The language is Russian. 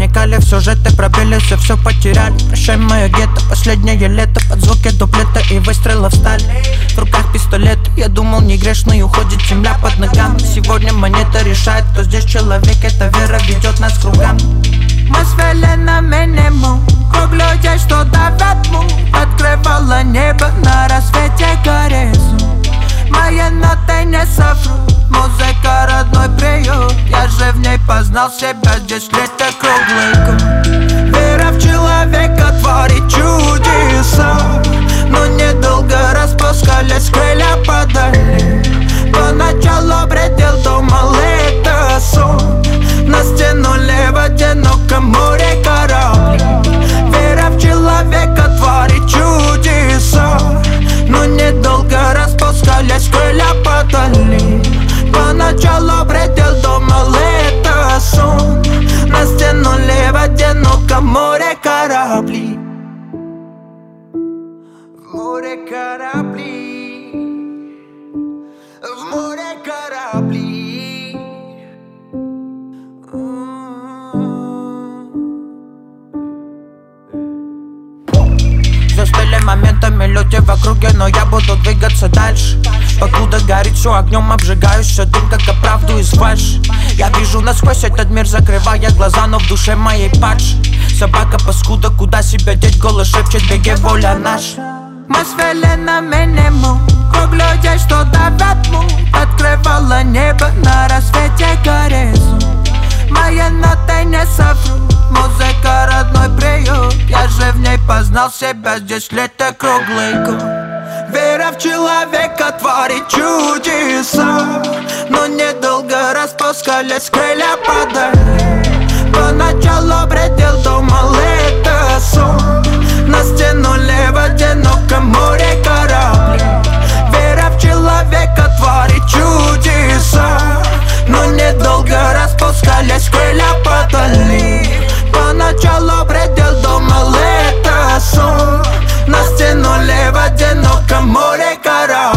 проникали в сюжеты, пробились и все потеряли. Прощай, мое гетто, последнее лето, под звуки дуплета и выстрелов стали. В руках пистолет, я думал не грешный, уходит земля под ногами. Сегодня монета решает, кто здесь человек, эта вера ведет нас кругами. Мы свели на минимум круг людей, что давят му. Открывала небо на рассвете горизонт. Мои ноты не соврут, музыка родной приют. Я же в ней познал себя, здесь лето круглый год. Вера в человека творит чудеса, но недолго распускались крылья подали. Поначалу бредил, думал это сон. Нас тянули в одиноком море корабли. Вера в человека творит чудеса, но недолго распускались крылья подали. Поначалу бредил, думал это сон. Нас тянули в одиноком море корабли. В море корабли, в море корабли. Застыли моментами люди в округе, но я буду двигаться дальше. Покуда горит все огнем, обжигаюсь все дым, как оправду из фальши. Я вижу насквозь этот мир, закрывая глаза, но в душе моей падши. Собака паскуда, куда себя деть, голос шепчет, беги, воля наша. Мы свели на минимум круг людей, что давят му. Открывала небо на рассвете горизонт. Мои ноты не соврут, музыка родной приют. Я же в ней познал себя, здесь лето круглый год. Вера в человека творит чудеса, но недолго распускались крылья подали. Поначалу бредил, думал это сон. Нас тянули в одиноком море корабли. Вера в человека творит чудеса, но недолго распускались крылья подали. Поначалу бредил, думал это сон. Нас тянули в одиноком море корабли.